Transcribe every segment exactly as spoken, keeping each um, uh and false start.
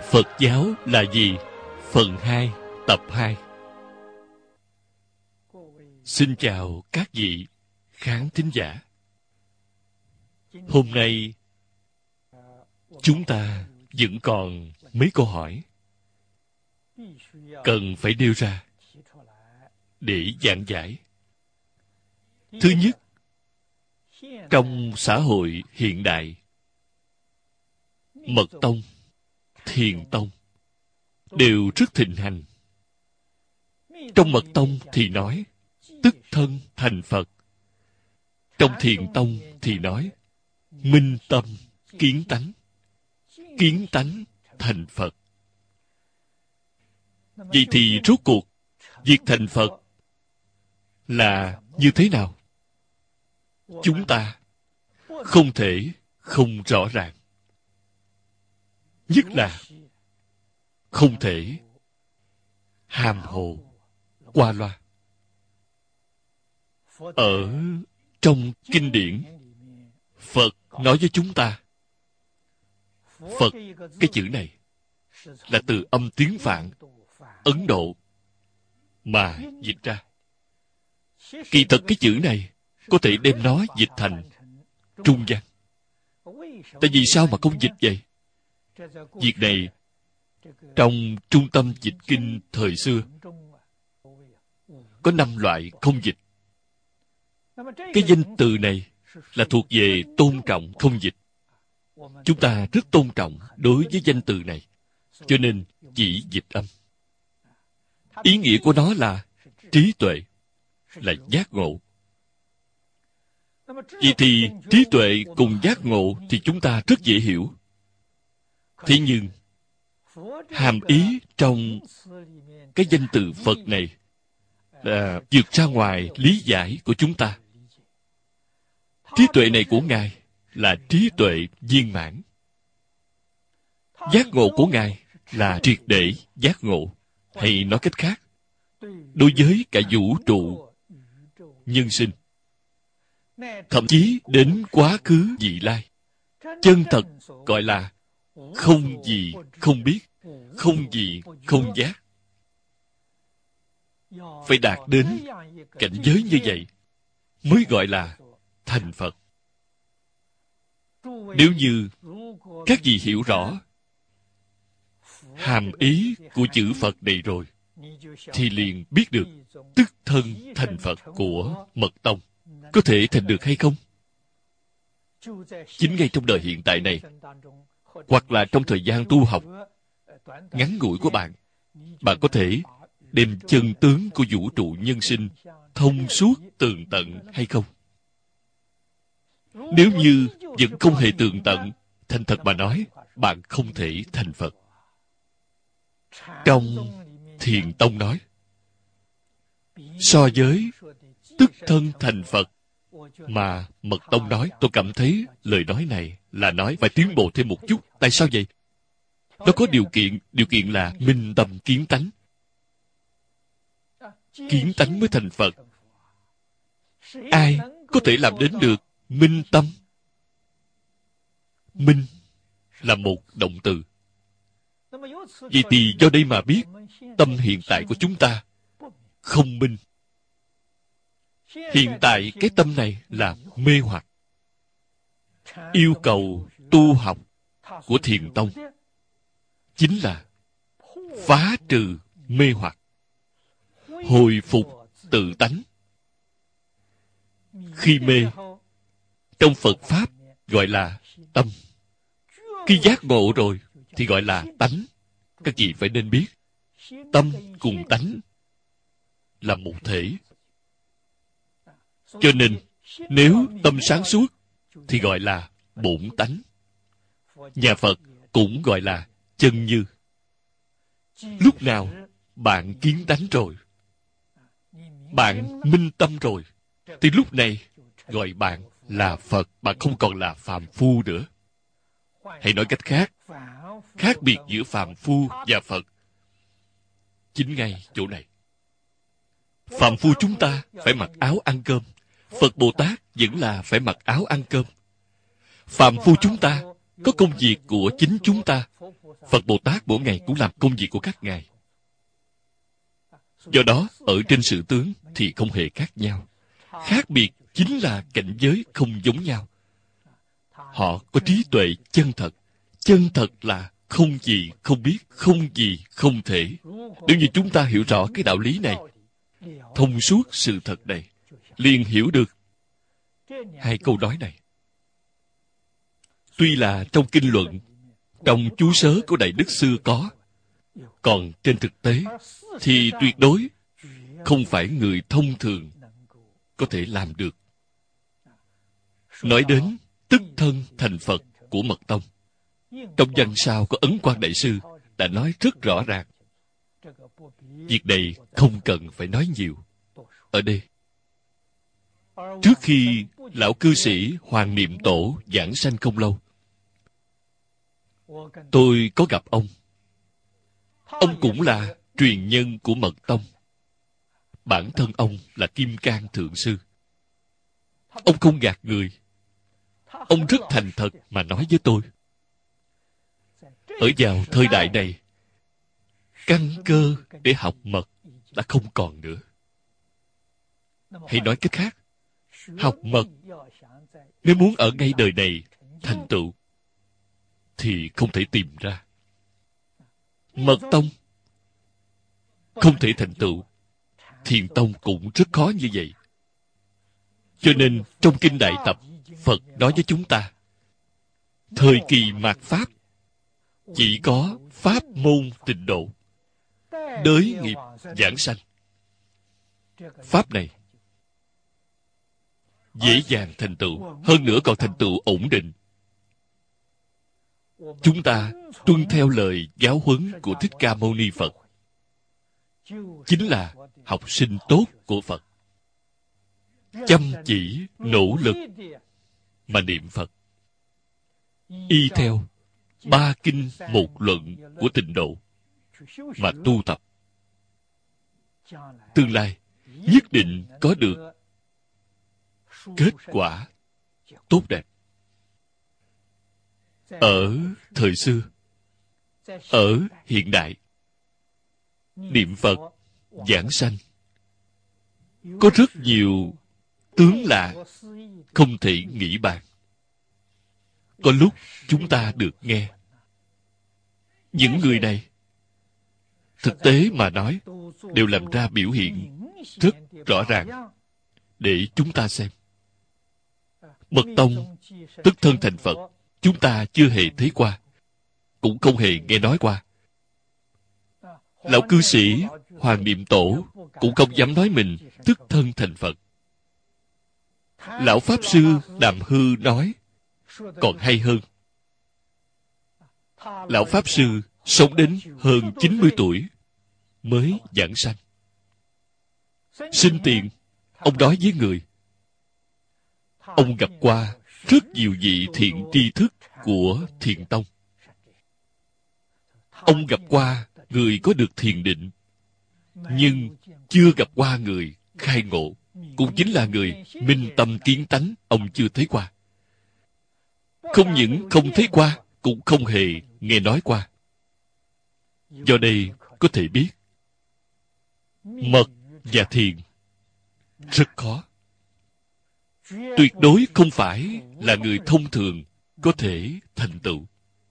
Phật giáo là gì? Phần hai, tập hai. Xin chào các vị khán thính giả. Hôm nay chúng ta vẫn còn mấy câu hỏi cần phải nêu ra để giảng giải. Thứ nhất, trong xã hội hiện đại, mật tông, thiền tông đều rất thịnh hành. Trong mật tông thì nói tức thân thành Phật. Trong thiền tông thì nói minh tâm kiến tánh, kiến tánh thành Phật. Vậy thì rốt cuộc việc thành Phật là như thế nào? Chúng ta không thể không rõ ràng. Nhất là không thể hàm hồ qua loa. Ở trong kinh điển, Phật nói với chúng ta, Phật, cái chữ này là từ âm tiếng Phạn, Ấn Độ mà dịch ra. Kỳ thật cái chữ này có thể đem nó dịch thành trung văn. Tại vì sao mà không dịch vậy? Việc này trong trung tâm dịch kinh thời xưa có năm loại không dịch. Cái danh từ này là thuộc về tôn trọng không dịch. Chúng ta rất tôn trọng đối với danh từ này, cho nên chỉ dịch âm. Ý nghĩa của nó là trí tuệ, là giác ngộ. Vậy thì trí tuệ cùng giác ngộ thì chúng ta rất dễ hiểu. Thế nhưng hàm ý trong cái danh từ Phật này là vượt ra ngoài lý giải của chúng ta. Trí tuệ này của Ngài là trí tuệ viên mãn. Giác ngộ của Ngài là triệt để giác ngộ. Hay nói cách khác, đối với cả vũ trụ, nhân sinh, thậm chí đến quá khứ vị lai, chân thật gọi là không gì không biết, không gì không giác. Phải đạt đến cảnh giới như vậy mới gọi là thành Phật. Nếu như các vị hiểu rõ hàm ý của chữ Phật này rồi, thì liền biết được tức thân thành Phật của mật tông có thể thành được hay không. Chính ngay trong đời hiện tại này, hoặc là trong thời gian tu học ngắn ngủi của bạn, bạn có thể đem chân tướng của vũ trụ nhân sinh thông suốt tường tận hay không? Nếu như vẫn không hề tường tận, thành thật mà nói, bạn không thể thành Phật. Trong Thiền Tông nói, so với tức thân thành Phật mà Mật Tông nói, tôi cảm thấy lời nói này là nói phải tiến bộ thêm một chút. Tại sao vậy? Nó có điều kiện, điều kiện là minh tâm kiến tánh. Kiến tánh mới thành Phật. Ai có thể làm đến được minh tâm? Minh là một động từ. Vậy thì do đây mà biết tâm hiện tại của chúng ta không minh. Hiện tại cái tâm này là mê hoặc. Yêu cầu tu học của Thiền Tông chính là phá trừ mê hoặc, hồi phục tự tánh. Khi mê, trong Phật Pháp gọi là tâm. Khi giác ngộ rồi thì gọi là tánh. Các vị phải nên biết, tâm cùng tánh là một thể. Cho nên, nếu tâm sáng suốt thì gọi là bổn tánh. Nhà Phật cũng gọi là chân như. Lúc nào bạn kiến tánh rồi, bạn minh tâm rồi, thì lúc này gọi bạn là Phật, bạn không còn là phàm phu nữa. Hay nói cách khác, khác biệt giữa phàm phu và Phật chính ngay chỗ này. Phàm phu chúng ta phải mặc áo ăn cơm, Phật Bồ Tát vẫn là phải mặc áo ăn cơm. Phàm phu chúng ta có công việc của chính chúng ta. Phật Bồ Tát mỗi ngày cũng làm công việc của các ngài. Do đó, ở trên sự tướng thì không hề khác nhau. Khác biệt chính là cảnh giới không giống nhau. Họ có trí tuệ chân thật. Chân thật là không gì không biết, không gì không thể. Nếu như chúng ta hiểu rõ cái đạo lý này, thông suốt sự thật này, liền hiểu được hai câu nói này. Tuy là trong kinh luận, trong chú sớ của Đại Đức Xưa có, còn trên thực tế thì tuyệt đối không phải người thông thường có thể làm được. Nói đến tức thân thành Phật của Mật Tông, trong văn sao của Ấn Quang Đại Sư đã nói rất rõ ràng. Việc này không cần phải nói nhiều. Ở đây, trước khi lão cư sĩ Hoàng Niệm Tổ giảng sanh không lâu, tôi có gặp ông. Ông cũng là truyền nhân của Mật Tông. Bản thân ông là Kim Cang Thượng Sư. Ông không gạt người. Ông rất thành thật mà nói với tôi. Ở vào thời đại này, căn cơ để học mật đã không còn nữa. Hay nói cách khác, học mật nếu muốn ở ngay đời này thành tựu thì không thể tìm ra. Mật Tông không thể thành tựu, Thiền Tông cũng rất khó như vậy. Cho nên trong Kinh Đại Tập, Phật nói với chúng ta, thời kỳ mạt Pháp chỉ có pháp môn tịnh độ, đới nghiệp giảng sanh. Pháp này dễ dàng thành tựu, hơn nữa còn thành tựu ổn định. Chúng ta tuân theo lời giáo huấn của Thích Ca Mâu Ni Phật, chính là học sinh tốt của Phật. Chăm chỉ, nỗ lực mà niệm Phật, y theo ba kinh một luận của tịnh độ mà tu tập, tương lai nhất định có được kết quả tốt đẹp. Ở thời xưa, ở hiện đại, niệm Phật giảng sanh có rất nhiều tướng lạ không thể nghĩ bàn. Có lúc chúng ta được nghe. Những người này thực tế mà nói đều làm ra biểu hiện rất rõ ràng để chúng ta xem. Mật Tông tức thân thành Phật, chúng ta chưa hề thấy qua, cũng không hề nghe nói qua. Lão cư sĩ Hoàng Niệm Tổ cũng không dám nói mình tức thân thành Phật. Lão Pháp Sư Đàm Hư nói còn hay hơn. Lão Pháp Sư sống đến hơn chín mươi tuổi mới giảng sanh. Sinh tiền, ông nói với người, ông gặp qua rất nhiều vị thiện tri thức của Thiền Tông. Ông gặp qua người có được thiền định, nhưng chưa gặp qua người khai ngộ, cũng chính là người minh tâm kiến tánh, ông chưa thấy qua. Không những không thấy qua, cũng không hề nghe nói qua. Do đây có thể biết, mật và thiền rất khó. Tuyệt đối không phải là người thông thường có thể thành tựu.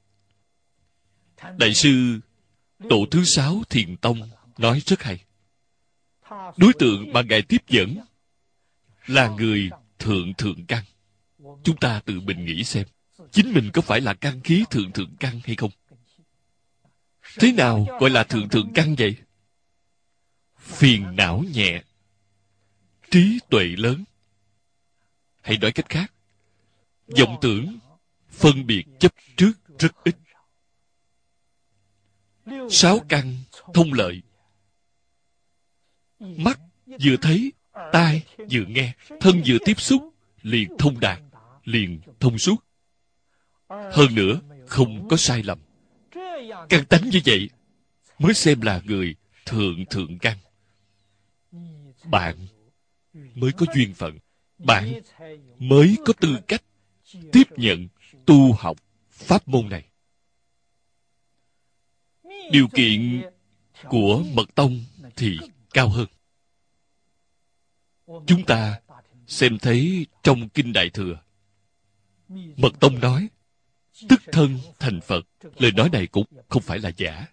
Đại sư Tổ thứ sáu Thiền Tông nói rất hay. Đối tượng mà Ngài tiếp dẫn là người thượng thượng căn. Chúng ta tự mình nghĩ xem, chính mình có phải là căn khí thượng thượng căn hay không? Thế nào gọi là thượng thượng căn vậy? Phiền não nhẹ, trí tuệ lớn. Hay nói cách khác, vọng tưởng, phân biệt chấp trước rất ít. Sáu căn thông lợi. Mắt vừa thấy, tai vừa nghe, thân vừa tiếp xúc, liền thông đạt, liền thông suốt. Hơn nữa, không có sai lầm. Căn tánh như vậy mới xem là người thượng thượng căn. Bạn mới có duyên phận, bạn mới có tư cách tiếp nhận tu học pháp môn này. Điều kiện của mật tông thì cao hơn. Chúng ta xem thấy trong Kinh Đại Thừa, Mật tông nói tức thân thành Phật. Lời nói này cũng không phải là giả.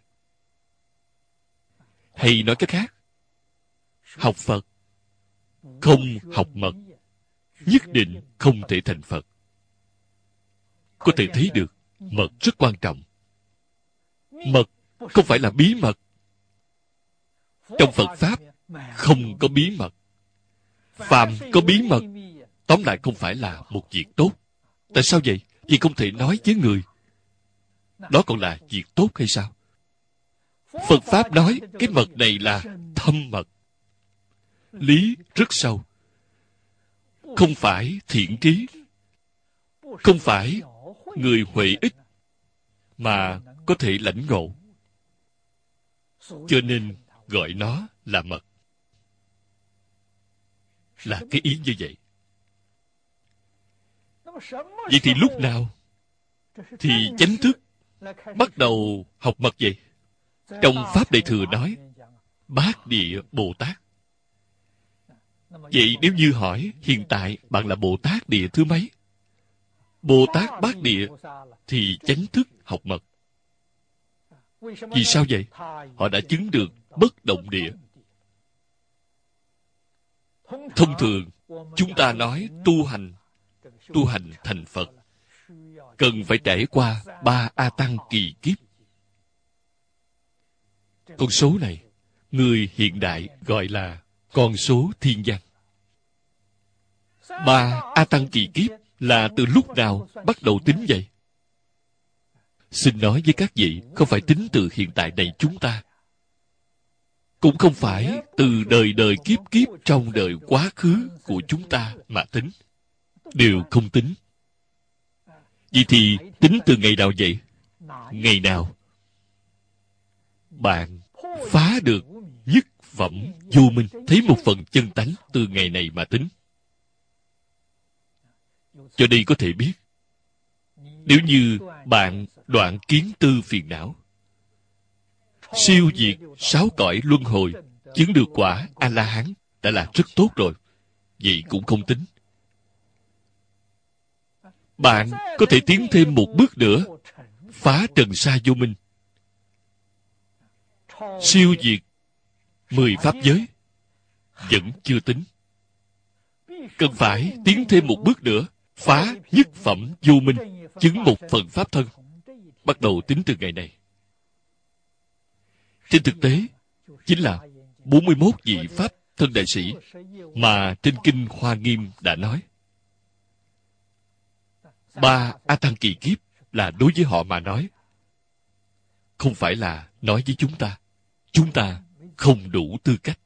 Hay nói cách khác, học Phật không học mật nhất định không thể thành Phật. Có thể thấy được mật rất quan trọng. Mật không phải là bí mật. Trong Phật Pháp không có bí mật. Phàm có bí mật, tóm lại không phải là một việc tốt. Tại sao vậy? Vì không thể nói với người. Đó còn là việc tốt hay sao? Phật Pháp nói cái mật này là thâm mật. Lý rất sâu. Không phải thiện trí, không phải người huệ ích mà có thể lãnh ngộ. Cho nên gọi nó là mật. Là cái ý như vậy. Vậy thì lúc nào thì chánh thức bắt đầu học mật vậy? Trong Pháp Đại Thừa nói Bát Địa Bồ Tát. Vậy nếu như hỏi hiện tại bạn là Bồ Tát địa thứ mấy? Bồ Tát Bát Địa thì chánh thức học mật. Vì sao vậy? Họ đã chứng được bất động địa. Thông thường chúng ta nói tu hành tu hành thành Phật cần phải trải qua ba A Tăng kỳ kiếp. Con số này người hiện đại gọi là con số thiên văn. Ba A Tăng kỳ kiếp là từ lúc nào bắt đầu tính vậy? Xin nói với các vị, không phải tính từ hiện tại này chúng ta, cũng không phải từ đời đời kiếp kiếp trong đời quá khứ của chúng ta mà tính. Đều không tính. Vậy thì tính từ ngày nào vậy? Ngày nào bạn phá được nhất phẩm vô minh, thấy một phần chân tánh, từ ngày này mà tính. Cho đây có thể biết, nếu như bạn đoạn kiến tư phiền não, siêu diệt sáu cõi luân hồi, chứng được quả A-la-hán đã là rất tốt rồi. Vậy cũng không tính. Bạn có thể tiến thêm một bước nữa, phá trần sa vô minh, siêu diệt mười pháp giới, vẫn chưa tính. Cần phải tiến thêm một bước nữa, phá nhất phẩm vô minh, chứng một phần pháp thân. Bắt đầu tính từ ngày này. Trên thực tế, chính là bốn mươi mốt vị Pháp thân đại sĩ mà trên Kinh Hoa Nghiêm đã nói. Ba A Tăng kỳ kiếp là đối với họ mà nói, không phải là nói với chúng ta. Chúng ta không đủ tư cách.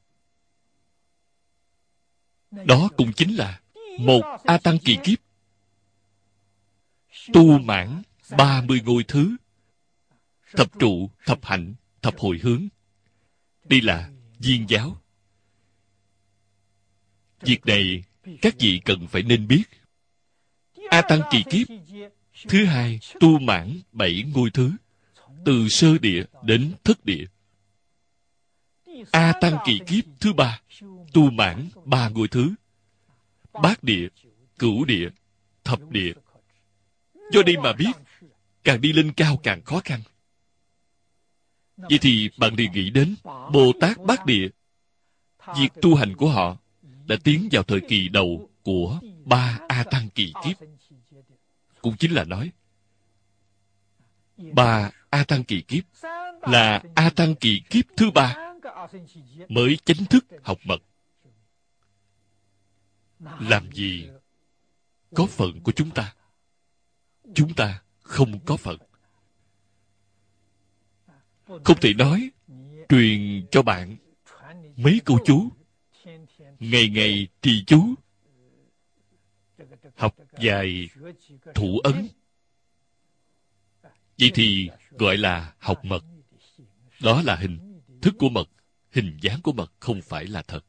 Đó cũng chính là một A Tăng kỳ kiếp tu mãn ba mươi ngôi thứ, thập trụ, thập hạnh, thập hồi hướng. Đây là viên giáo. Việc này các vị cần phải nên biết. A Tăng kỳ kiếp thứ hai tu mãn bảy ngôi thứ, từ sơ địa đến thất địa. A Tăng kỳ kiếp thứ ba tu mãn ba ngôi thứ, bát địa, cửu địa, thập địa. Do đây mà biết, càng đi lên cao càng khó khăn. Vậy thì bạn liền nghĩ đến Bồ Tát Bát Địa. Việc tu hành của họ đã tiến vào thời kỳ đầu của ba A Tăng kỳ kiếp. Cũng chính là nói, ba A Tăng kỳ kiếp là A Tăng kỳ kiếp thứ ba mới chính thức học mật. Làm gì có phận của chúng ta? Chúng ta không có phận. Không thể nói truyền cho bạn mấy câu chú, ngày ngày trì chú, học vài thủ ấn. Vậy thì gọi là học mật. Đó là hình thức của mật, hình dáng của mật, không phải là thật.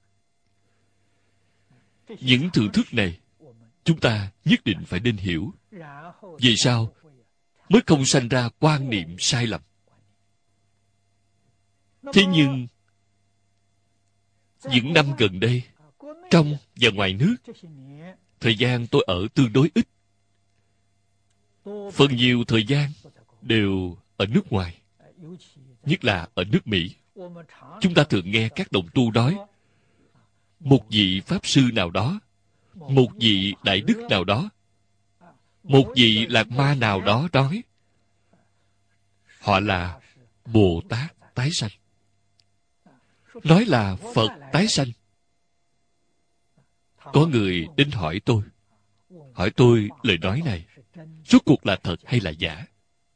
Những thưởng thức này chúng ta nhất định phải nên hiểu. Về sau mới không sanh ra quan niệm sai lầm. Thế nhưng những năm gần đây, trong và ngoài nước, thời gian tôi ở tương đối ít. Phần nhiều thời gian đều ở nước ngoài, nhất là ở nước Mỹ. Chúng ta thường nghe các đồng tu nói, một vị Pháp Sư nào đó, một vị Đại Đức nào đó, một vị Lạc Ma nào đó nói, họ là Bồ Tát tái sanh. Nói là Phật tái sanh. Có người đến hỏi tôi, hỏi tôi lời nói này, rốt cuộc là thật hay là giả?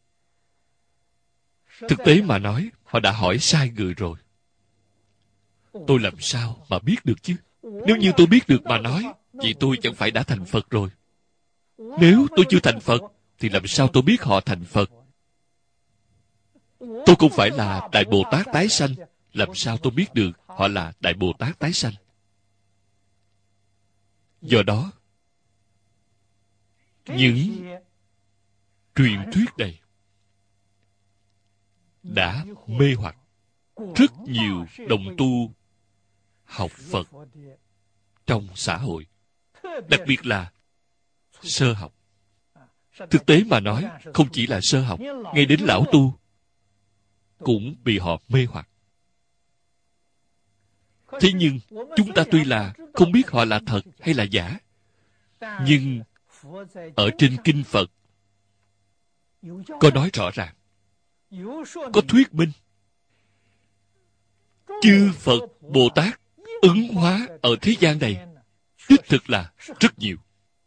Thực tế mà nói, họ đã hỏi sai người rồi. Tôi làm sao mà biết được chứ? Nếu như tôi biết được mà nói, vậy tôi chẳng phải đã thành Phật rồi. Nếu tôi chưa thành Phật, thì làm sao tôi biết họ thành Phật? Tôi không phải là Đại Bồ Tát tái sanh, làm sao tôi biết được họ là Đại Bồ Tát tái sanh? Do đó, những truyền thuyết này đã mê hoặc rất nhiều đồng tu học Phật trong xã hội, đặc biệt là sơ học. Thực tế mà nói, không chỉ là sơ học, ngay đến lão tu cũng bị họ mê hoặc. Thế nhưng, chúng ta tuy là không biết họ là thật hay là giả, nhưng ở trên kinh Phật có nói rõ ràng, có thuyết minh, chư Phật Bồ Tát ứng hóa ở thế gian này đích thực là rất nhiều.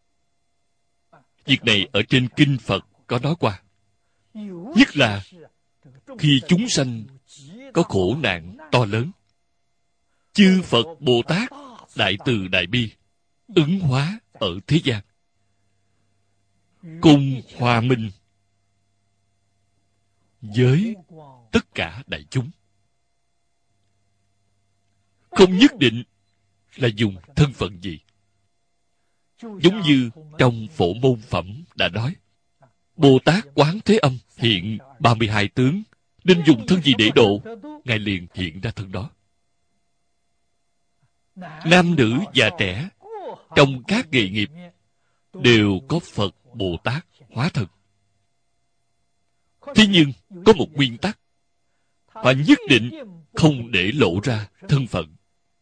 Việc này ở trên kinh Phật có nói qua. Nhất là khi chúng sanh có khổ nạn to lớn, chư Phật Bồ Tát đại từ đại bi ứng hóa ở thế gian, cùng hòa minh với tất cả đại chúng. Không nhất định là dùng thân phận gì. Giống như trong Phổ Môn Phẩm đã nói, Bồ Tát Quán Thế Âm hiện ba mươi hai tướng, nên dùng thân gì để độ, Ngài liền hiện ra thân đó. Nam nữ già trẻ trong các nghề nghiệp đều có Phật Bồ Tát hóa thân. Thế nhưng có một nguyên tắc, họ nhất định không để lộ ra thân phận.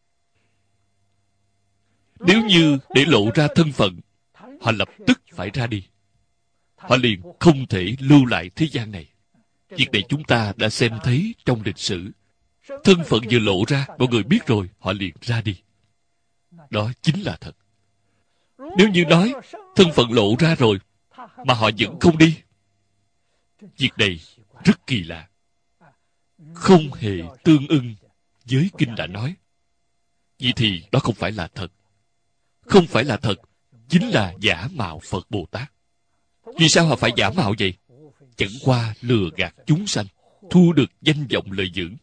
Nếu như để lộ ra thân phận, họ lập tức phải ra đi. Họ liền không thể lưu lại thế gian này. Việc này chúng ta đã xem thấy trong lịch sử. Thân phận vừa lộ ra, mọi người biết rồi, họ liền ra đi. Đó chính là thật. Nếu như nói thân phận lộ ra rồi mà họ vẫn không đi, việc này rất kỳ lạ, không hề tương ưng với kinh đã nói. Vậy thì đó không phải là thật. Không phải là thật, chính là giả mạo Phật Bồ Tát. Vì sao họ phải giả mạo vậy? Chẳng qua lừa gạt chúng sanh, thu được danh vọng lợi dưỡng.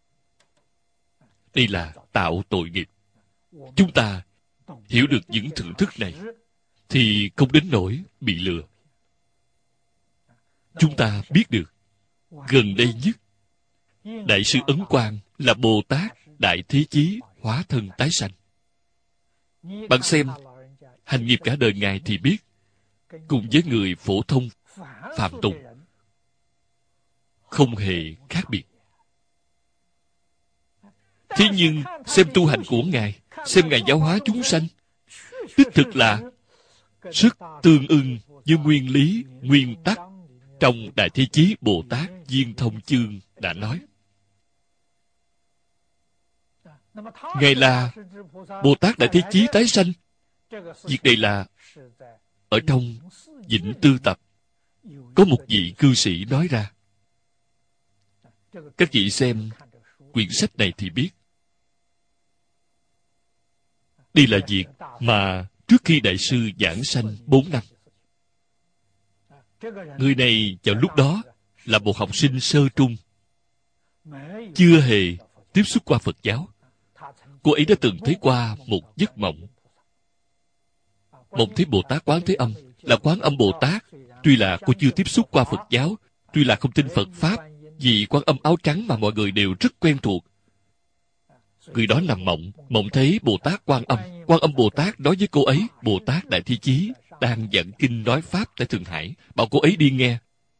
Đây là tạo tội nghiệp. Chúng ta hiểu được những thưởng thức này thì không đến nỗi bị lừa. Chúng ta biết được, gần đây nhất, Đại sư Ấn Quang là Bồ Tát Đại Thế Chí hóa thân tái sanh. Bạn xem, hành nghiệp cả đời Ngài thì biết, cùng với người phổ thông, phàm tục, không hề khác biệt. Thế nhưng, xem tu hành của Ngài, xem Ngài giáo hóa chúng sanh, đích thực là rất tương ưng với nguyên lý, nguyên tắc trong Đại Thế Chí Bồ Tát Viên Thông Chương đã nói. Ngài là Bồ Tát Đại Thế Chí tái sanh. Việc này là ở trong Vĩnh Tư Tập có một vị cư sĩ nói ra. Các vị xem quyển sách này thì biết. Đây là việc mà trước khi Đại sư giảng sanh bốn năm, người này vào lúc đó là một học sinh sơ trung, chưa hề tiếp xúc qua Phật giáo. Cô ấy đã từng thấy qua một giấc mộng. Mộng thấy Bồ Tát Quán Thế Âm là Quán Âm Bồ Tát Tuy là cô chưa tiếp xúc qua Phật giáo, tuy là không tin Phật Pháp, vì Quan Âm áo trắng mà mọi người đều rất quen thuộc. Người đó nằm mộng, mộng thấy Bồ Tát Quan Âm. Quan Âm Bồ Tát nói với cô ấy, Bồ Tát Đại Thi Chí đang giảng kinh nói Pháp tại Thượng Hải, bảo cô ấy đi nghe.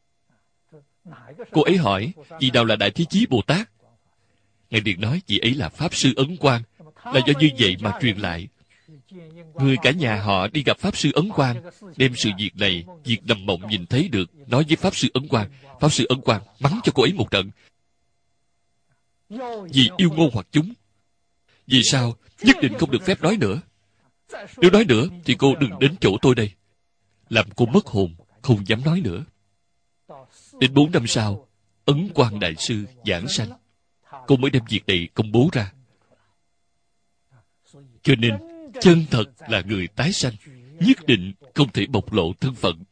Cô ấy hỏi, vị nào là Đại Thi Chí Bồ Tát? Ngài liền nói, vị ấy là Pháp Sư Ấn Quang, là do như vậy mà truyền lại. Người cả nhà họ đi gặp Pháp Sư Ấn Quang, đem sự việc này, việc nằm mộng nhìn thấy được, nói với Pháp Sư Ấn Quang. Pháp Sư Ấn Quang mắng cho cô ấy một trận. Vì yêu ngôn hoặc chúng. Vì sao? Nhất định không được phép nói nữa. Nếu nói nữa, thì cô đừng đến chỗ tôi đây. Làm cô mất hồn, không dám nói nữa. Đến bốn năm sau, Ấn Quang Đại Sư giảng sanh, cô mới đem việc này công bố ra. Cho nên, chân thật là người tái sanh, nhất định không thể bộc lộ thân phận.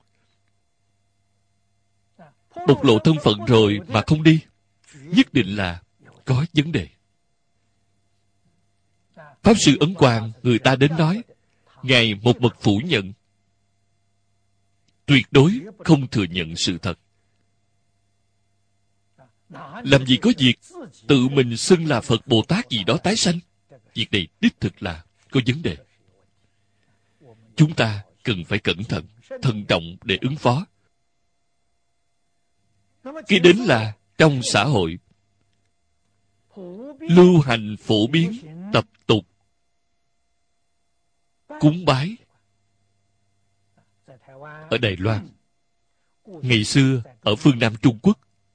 Bộc lộ thân phận rồi mà không đi, nhất định là có vấn đề. Pháp Sư Ấn Quang, người ta đến nói, Ngài một mực phủ nhận, tuyệt đối không thừa nhận sự thật. Làm gì có việc tự mình xưng là Phật Bồ Tát gì đó tái sanh. Việc này đích thực là có vấn đề. Chúng ta cần phải cẩn thận, thận trọng để ứng phó. Cái đến là trong xã hội lưu hành phổ biến tập tục cúng bái. Ở Đài Loan, ngày xưa ở phương Nam Trung Quốc,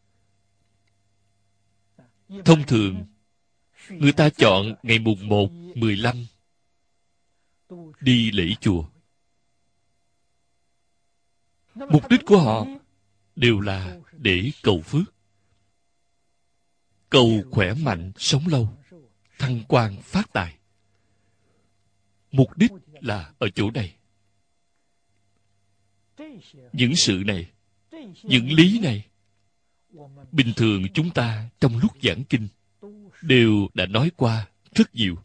thông thường người ta chọn ngày mùng một, mười lăm đi lễ chùa. Mục đích của họ đều là để cầu phước, cầu khỏe mạnh, sống lâu, thăng quan phát tài. Mục đích là ở chỗ này. Những sự này, những lý này, bình thường chúng ta trong lúc giảng kinh đều đã nói qua rất nhiều.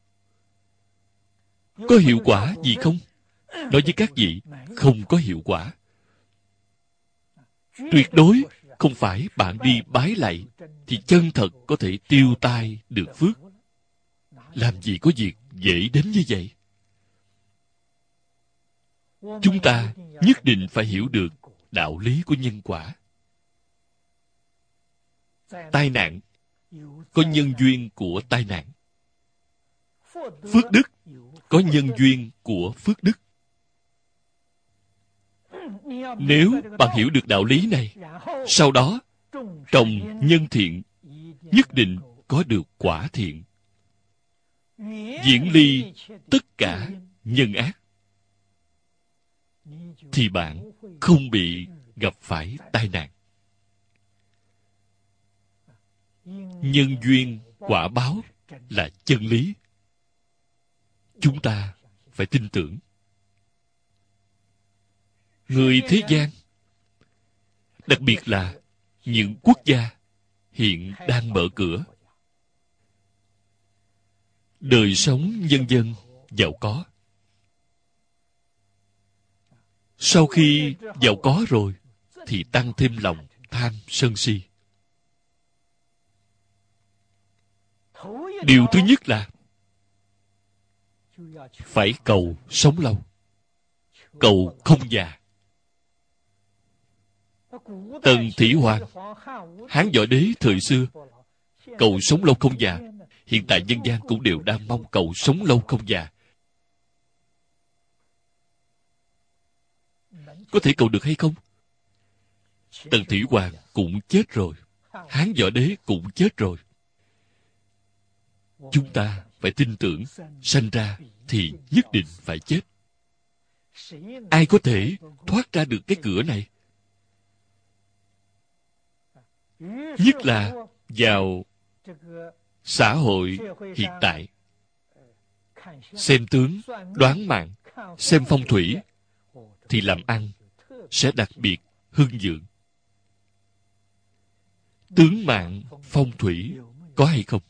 Có hiệu quả gì không? Nói với các vị, không có hiệu quả. Tuyệt đối không phải bạn đi bái lạy thì chân thật có thể tiêu tai được phước. Làm gì có việc dễ đến như vậy? Chúng ta nhất định phải hiểu được đạo lý của nhân quả. Tai nạn có nhân duyên của tai nạn. Phước đức có nhân duyên của phước đức. Nếu bạn hiểu được đạo lý này, sau đó trồng nhân thiện, nhất định có được quả thiện. Diễn ly tất cả nhân ác, thì bạn không bị gặp phải tai nạn. Nhân duyên quả báo là chân lý. Chúng ta phải tin tưởng. Người thế gian, đặc biệt là những quốc gia hiện đang mở cửa, đời sống nhân dân giàu có. Sau khi giàu có rồi thì tăng thêm lòng tham sân si. Điều thứ nhất là phải cầu sống lâu, cầu không già. Tần Thủy Hoàng, Hán Võ Đế thời xưa cầu sống lâu không già. Hiện tại dân gian cũng đều đang mong cầu sống lâu không già. Có thể cầu được hay không? Tần Thủy Hoàng cũng chết rồi, Hán Võ Đế cũng chết rồi. Chúng ta phải tin tưởng, sanh ra thì nhất định phải chết. Ai có thể thoát ra được cái cửa này? Nhất là vào xã hội hiện tại, xem tướng, đoán mạng, xem phong thủy, thì làm ăn sẽ đặc biệt hưng vượng. Tướng mạng, phong thủy có hay không?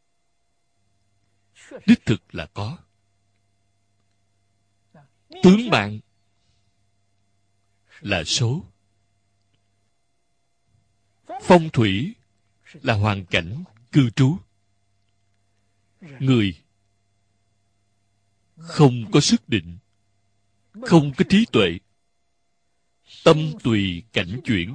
Đích thực là có. Tướng mạng là số, Phong thủy là hoàn cảnh cư trú. Người không có sức định, không có trí tuệ, tâm tùy cảnh chuyển.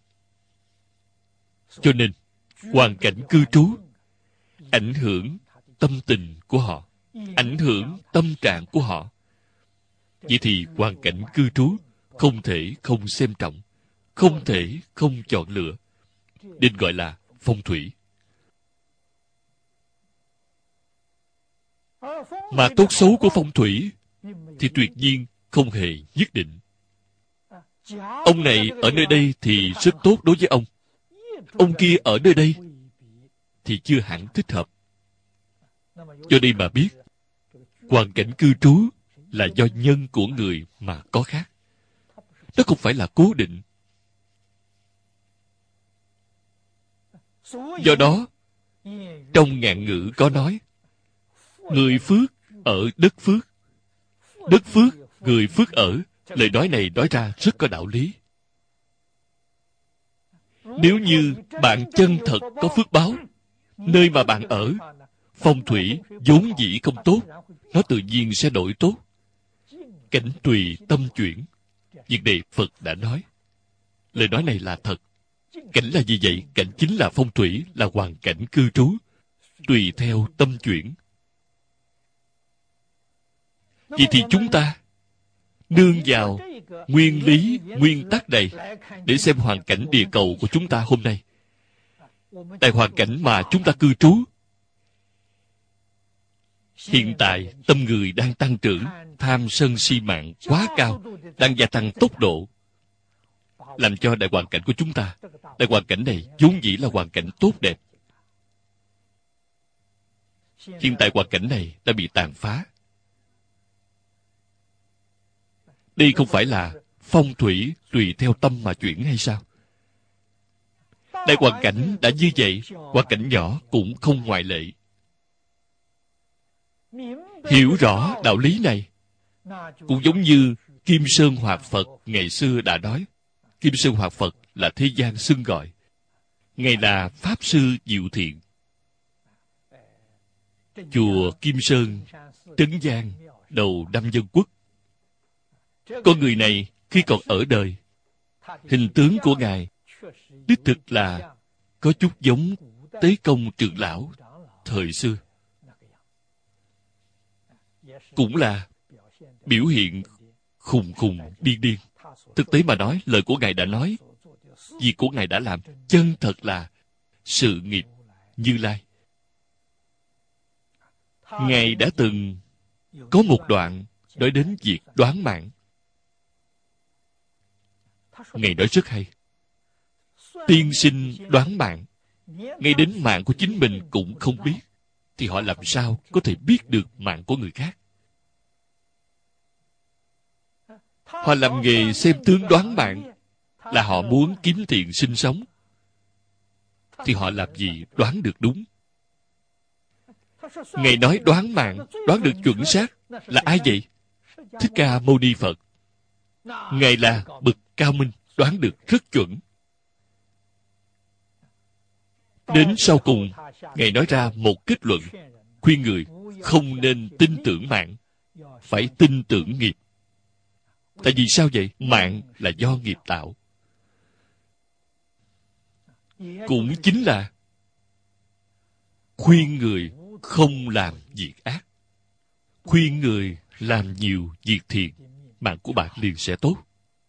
Cho nên, hoàn cảnh cư trú ảnh hưởng tâm tình của họ, ảnh hưởng tâm trạng của họ. Vậy thì hoàn cảnh cư trú không thể không xem trọng, không thể không chọn lựa, nên gọi là phong thủy. Mà tốt xấu của phong thủy thì tuyệt nhiên không hề nhất định. Ông này ở nơi đây thì rất tốt đối với ông, ông kia ở nơi đây thì chưa hẳn thích hợp. Do đây mà biết, hoàn cảnh cư trú là do nhân của người mà có khác. Nó không phải là cố định. Do đó, trong ngạn ngữ có nói, người phước ở đất phước, đất phước người phước ở. Lời nói này nói ra rất có đạo lý. Nếu như bạn chân thật có phước báo, nơi mà bạn ở, phong thủy vốn dĩ không tốt, nó tự nhiên sẽ đổi tốt. Cảnh tùy tâm chuyển. Việc này Phật đã nói. Lời nói này là thật. Cảnh là gì vậy? Cảnh chính là phong thủy, là hoàn cảnh cư trú, tùy theo tâm chuyển. Vậy thì chúng ta nương vào nguyên lý, nguyên tắc này để xem hoàn cảnh địa cầu của chúng ta hôm nay. Tại hoàn cảnh mà chúng ta cư trú, hiện tại tâm người đang tăng trưởng, tham sân si mạng quá cao, đang gia tăng tốc độ, làm cho đại hoàn cảnh của chúng ta, đại hoàn cảnh này vốn dĩ là hoàn cảnh tốt đẹp. Hiện tại hoàn cảnh này đã bị tàn phá. Đây không phải là phong thủy tùy theo tâm mà chuyển hay sao? Đại hoàn cảnh đã như vậy, hoàn cảnh nhỏ cũng không ngoại lệ. Hiểu rõ đạo lý này, cũng giống như Kim Sơn Hoạt Phật ngày xưa đã nói. Kim Sơn Hoạt Phật là thế gian xưng gọi. Ngài là Pháp Sư Diệu Thiện. Chùa Kim Sơn, Trấn Giang, đầu Năm Dân Quốc. Con người này khi còn ở đời, hình tướng của Ngài đích thực là có chút giống Tế Công trưởng lão thời xưa. Cũng là biểu hiện khùng khùng điên điên. Thực tế mà nói, lời của Ngài đã nói, việc của Ngài đã làm, chân thật là sự nghiệp Như Lai. Ngài đã từng có một đoạn nói đến việc đoán mạng. Ngài nói rất hay. Tiên sinh đoán mạng, ngay đến mạng của chính mình cũng không biết, thì họ làm sao có thể biết được mạng của người khác? Họ làm nghề xem tướng đoán mạng, là họ muốn kiếm tiền sinh sống, thì họ làm gì đoán được đúng? Ngài nói đoán mạng, đoán được chuẩn xác là ai vậy? Thích Ca Mâu Ni Phật. Ngài là bậc cao minh, đoán được rất chuẩn. Đến sau cùng, Ngài nói ra một kết luận, khuyên người không nên tin tưởng mạng, phải tin tưởng nghiệp. Tại vì sao vậy? Mạng là do nghiệp tạo. Cũng chính là khuyên người không làm việc ác, khuyên người làm nhiều việc thiện, mạng của bạn liền sẽ tốt.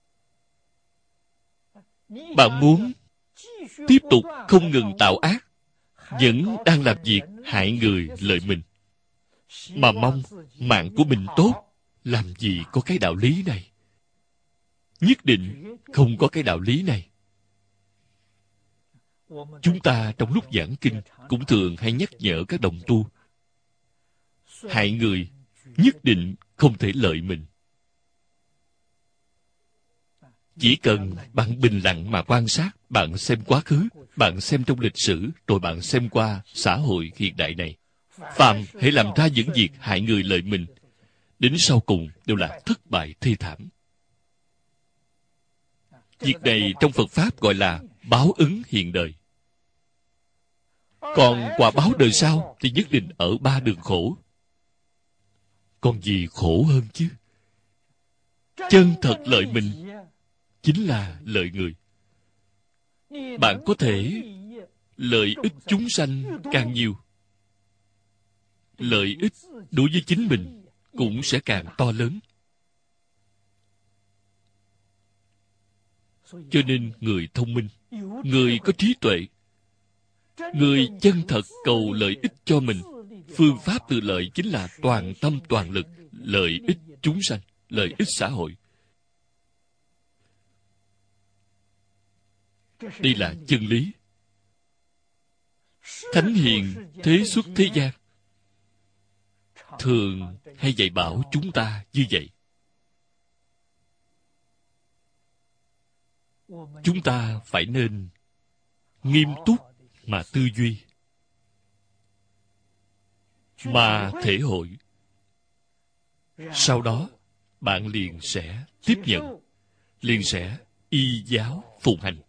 Bạn muốn tiếp tục không ngừng tạo ác, vẫn đang làm việc hại người lợi mình, mà mong mạng của mình tốt, làm gì có cái đạo lý này? Nhất định không có cái đạo lý này. Chúng ta trong lúc giảng kinh cũng thường hay nhắc nhở các đồng tu, hại người nhất định không thể lợi mình. Chỉ cần bạn bình lặng mà quan sát, bạn xem quá khứ, bạn xem trong lịch sử, rồi bạn xem qua xã hội hiện đại này, phàm hãy làm ra những việc hại người lợi mình, đến sau cùng đều là thất bại thê thảm. Việc này trong Phật Pháp gọi là báo ứng hiện đời. Còn quả báo đời sau thì nhất định ở ba đường khổ. Còn gì khổ hơn chứ? Chân thật lợi mình chính là lợi người. Bạn có thể lợi ích chúng sanh càng nhiều, lợi ích đối với chính mình cũng sẽ càng to lớn. Cho nên người thông minh, người có trí tuệ, người chân thật cầu lợi ích cho mình, phương pháp tự lợi chính là toàn tâm toàn lực lợi ích chúng sanh, lợi ích xã hội. Đây là chân lý. Thánh hiền thế xuất thế gian thường hay dạy bảo chúng ta như vậy. Chúng ta phải nên nghiêm túc mà tư duy, mà thể hội. Sau đó, bạn liền sẽ tiếp nhận, liền sẽ y giáo phụng hành.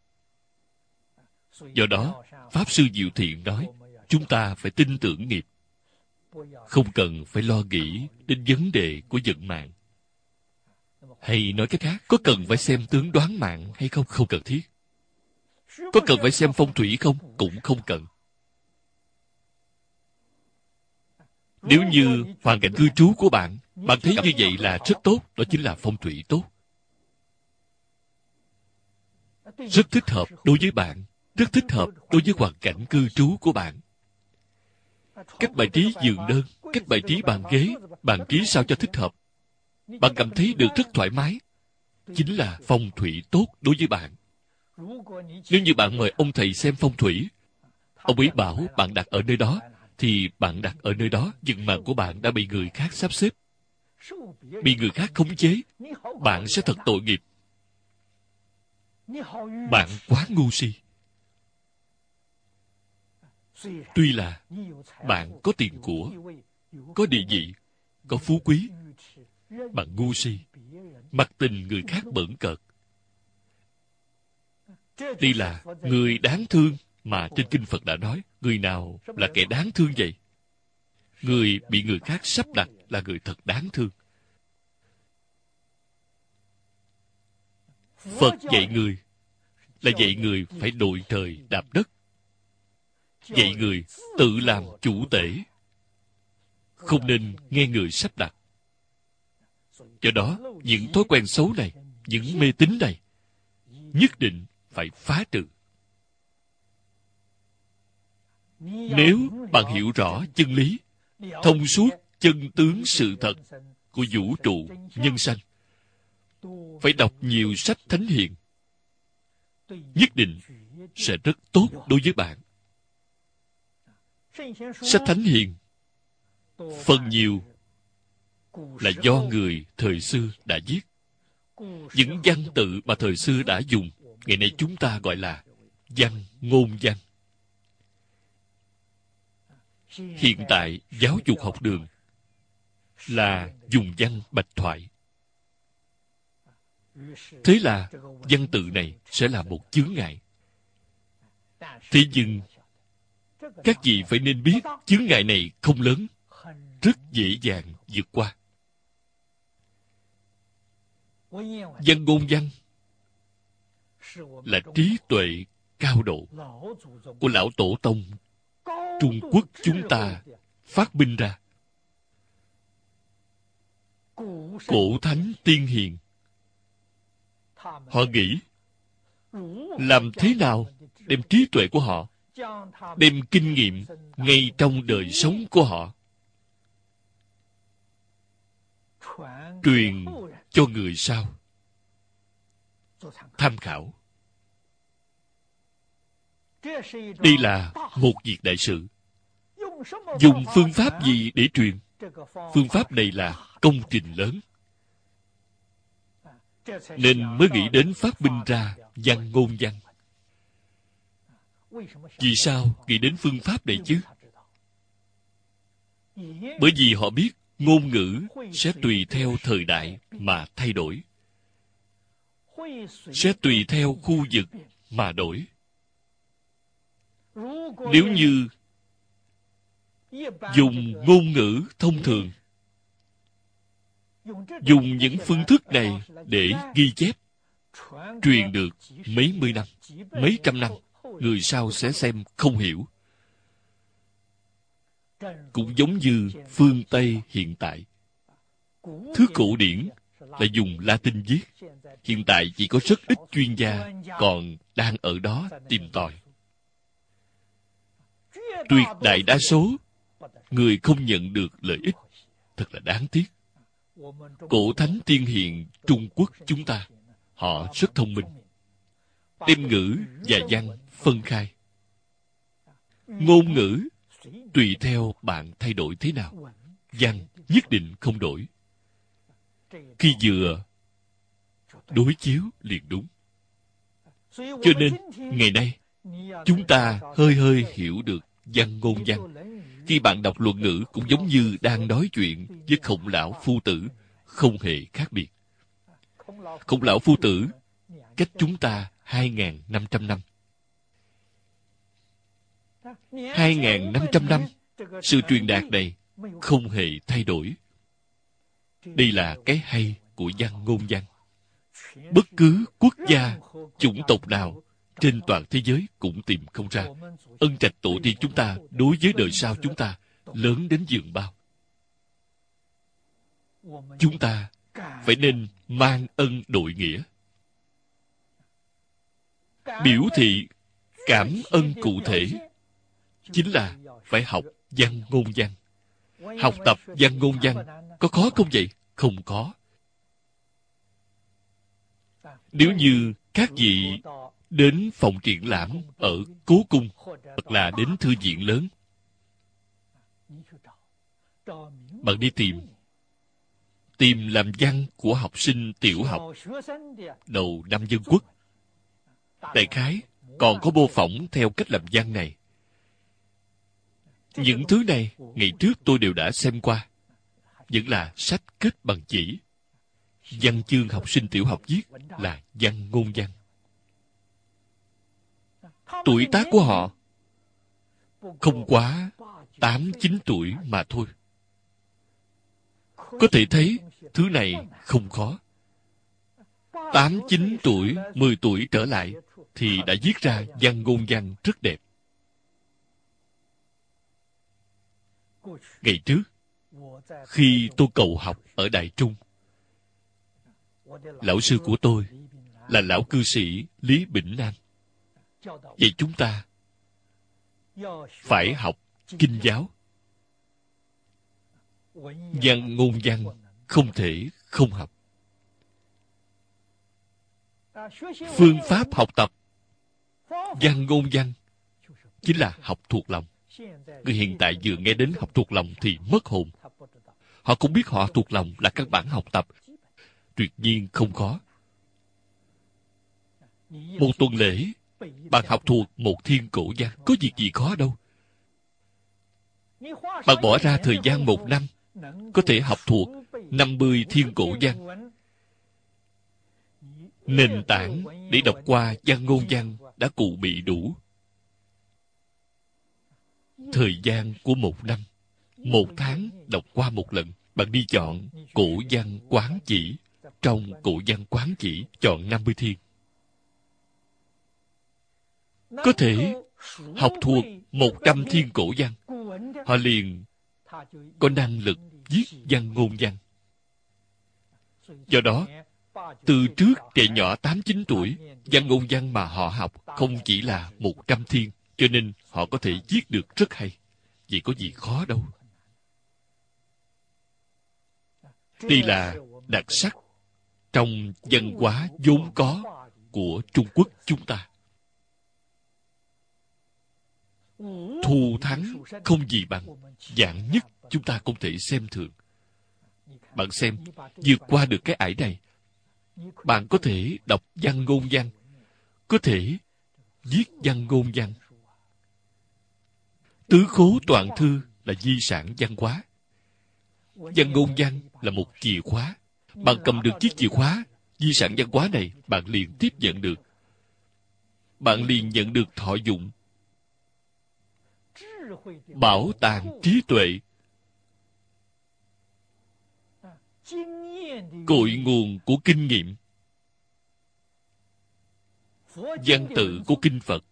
Do đó, Pháp Sư Diệu Thiện nói, chúng ta phải tin tưởng nghiệp, không cần phải lo nghĩ đến vấn đề của vận mạng. Hay nói cách khác, có cần phải xem tướng đoán mạng hay không? Không cần thiết. Có cần phải xem phong thủy không? Cũng không cần. Nếu như hoàn cảnh cư trú của bạn, bạn thấy như vậy là rất tốt, đó chính là phong thủy tốt. Rất thích hợp đối với bạn, rất thích hợp đối với hoàn cảnh cư trú của bạn. Cách bài trí giường đơn, cách bài trí bàn ghế, bàn trí sao cho thích hợp. Bạn cảm thấy được rất thoải mái. Chính là phong thủy tốt đối với bạn. Nếu như bạn mời ông thầy xem phong thủy, ông ấy bảo bạn đặt ở nơi đó, thì bạn đặt ở nơi đó, vận mạng của bạn đã bị người khác sắp xếp, bị người khác khống chế, bạn sẽ thật tội nghiệp. Bạn quá ngu si. Tuy là bạn có tiền của, có địa vị, có phú quý, bạn ngu si, mặc tình người khác bỡn cợt. Đây là người đáng thương mà trên kinh Phật đã nói. Người nào là kẻ đáng thương vậy? Người bị người khác sắp đặt là người thật đáng thương. Phật dạy người là dạy người phải đội trời đạp đất, dạy người tự làm chủ tể, không nên nghe người sắp đặt. Do đó, những thói quen xấu này, những mê tín này, nhất định phải phá trừ. Nếu bạn hiểu rõ chân lý, thông suốt chân tướng sự thật của vũ trụ nhân sanh, phải đọc nhiều sách thánh hiền, nhất định sẽ rất tốt đối với bạn. Sách thánh hiền phần nhiều là do người thời xưa đã viết. Những văn tự mà thời xưa đã dùng, ngày nay chúng ta gọi là văn ngôn văn. Hiện tại giáo dục học đường là dùng văn bạch thoại. Thế là văn tự này sẽ là một chướng ngại. Thế nhưng các vị phải nên biết chướng ngại này không lớn, rất dễ dàng vượt qua. Văn ngôn văn là trí tuệ cao độ của lão tổ tông Trung Quốc chúng ta phát minh ra. Cổ thánh tiên hiền, họ nghĩ làm thế nào đem trí tuệ của họ, đem kinh nghiệm ngay trong đời sống của họ truyền cho người sau tham khảo. Đây là một việc đại sự. Dùng phương pháp gì để truyền? Phương pháp này là công trình lớn, nên mới nghĩ đến phát minh ra văn ngôn văn. Vì sao nghĩ đến phương pháp này chứ? Bởi vì họ biết ngôn ngữ sẽ tùy theo thời đại mà thay đổi, sẽ tùy theo khu vực mà đổi. Nếu như dùng ngôn ngữ thông thường, dùng những phương thức này để ghi chép, truyền được mấy mươi năm, mấy trăm năm, người sau sẽ xem không hiểu. Cũng giống như phương Tây hiện tại. Thứ cổ điển là dùng Latin viết. Hiện tại chỉ có rất ít chuyên gia còn đang ở đó tìm tòi. Tuyệt đại đa số người không nhận được lợi ích. Thật là đáng tiếc. Cổ thánh tiên hiền Trung Quốc chúng ta, họ rất thông minh, đem ngữ và văn phân khai. Ngôn ngữ tùy theo bạn thay đổi thế nào, văn nhất định không đổi. Khi vừa đối chiếu liền đúng. Cho nên ngày nay chúng ta hơi hơi hiểu được văn ngôn văn. Khi bạn đọc luận ngữ cũng giống như đang nói chuyện với Khổng Lão Phu Tử, không hề khác biệt. Khổng Lão Phu Tử cách chúng ta hai nghìn năm trăm năm. hai nghìn năm trăm năm, sự truyền đạt này không hề thay đổi. Đây là cái hay của văn ngôn văn. Bất cứ quốc gia, chủng tộc nào trên toàn thế giới cũng tìm không ra. Ân trạch tổ tiên chúng ta đối với đời sau chúng ta lớn đến giường bao. Chúng ta phải nên mang ân đội nghĩa, biểu thị cảm ơn cụ thể, chính là phải học văn ngôn văn. Học tập văn ngôn văn có khó không vậy? Không có. Nếu như các vị đến phòng triển lãm ở Cố Cung, hoặc là đến thư viện lớn, bạn đi tìm tìm làm văn của học sinh tiểu học đầu năm Dân Quốc. Đại khái còn có mô phỏng theo cách làm văn này. Những thứ này ngày trước tôi đều đã xem qua. Vẫn là sách kết bằng chỉ. Văn chương học sinh tiểu học viết là văn ngôn văn. Tuổi tác của họ không quá tám chín tuổi mà thôi. Có thể thấy thứ này không khó. Tám chín tuổi, mười tuổi trở lại thì đã viết ra văn ngôn văn rất đẹp. Ngày trước, khi tôi cầu học ở Đại Trung, lão sư của tôi là lão cư sĩ Lý Bỉnh Nam. Vậy chúng ta phải học kinh giáo. Văn ngôn văn không thể không học. Phương pháp học tập văn ngôn văn chính là học thuộc lòng. Người hiện tại vừa nghe đến học thuộc lòng thì mất hồn. Họ cũng biết họ thuộc lòng là căn bản học tập. Tuyệt nhiên không khó. Một tuần lễ, bạn học thuộc một thiên cổ văn, có việc gì khó đâu. Bạn bỏ ra thời gian một năm, có thể học thuộc năm mươi thiên cổ văn. Nền tảng để đọc qua văn ngôn văn đã cụ bị đủ. Thời gian của một năm, một tháng đọc qua một lần. Bạn đi chọn cổ văn quán chỉ. Trong cổ văn quán chỉ, chọn năm mươi thiên. Có thể học thuộc một trăm thiên cổ văn. Họ liền có năng lực viết văn ngôn văn. Do đó, từ trước trẻ nhỏ tám chín tuổi, văn ngôn văn mà họ học không chỉ là một trăm thiên, cho nên họ có thể viết được rất hay. Vậy có gì khó đâu. Đây là đặc sắc trong văn hóa vốn có của Trung Quốc chúng ta. Thù thắng không gì bằng, dạng nhất chúng ta không thể xem thường. Bạn xem, vượt qua được cái ải này, bạn có thể đọc văn ngôn văn, có thể viết văn ngôn văn. Tứ khố toàn thư là di sản văn hóa. Văn ngôn văn là một chìa khóa. Bạn cầm được chiếc chìa khóa, di sản văn hóa này, bạn liền tiếp nhận được. bạn liền nhận được thọ dụng. Bảo tàng trí tuệ, cội nguồn của kinh nghiệm, văn tự của kinh Phật